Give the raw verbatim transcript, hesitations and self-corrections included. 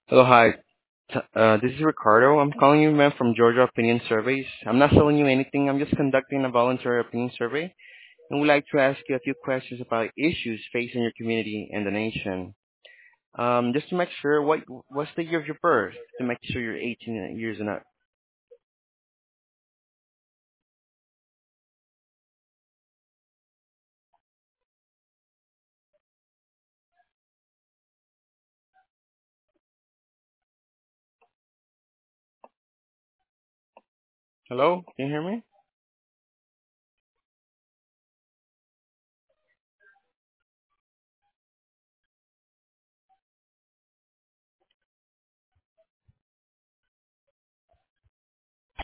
Hello, hi. T- Uh, this is Ricardo. I'm calling you, man, from Georgia Opinion Surveys. I'm not selling you anything. I'm just conducting a voluntary opinion survey, and would like to ask you a few questions about issues facing your community and the nation. Um, just to make sure, what what's the year of your birth? To make sure you're eighteen years and up. Hello, can you hear me?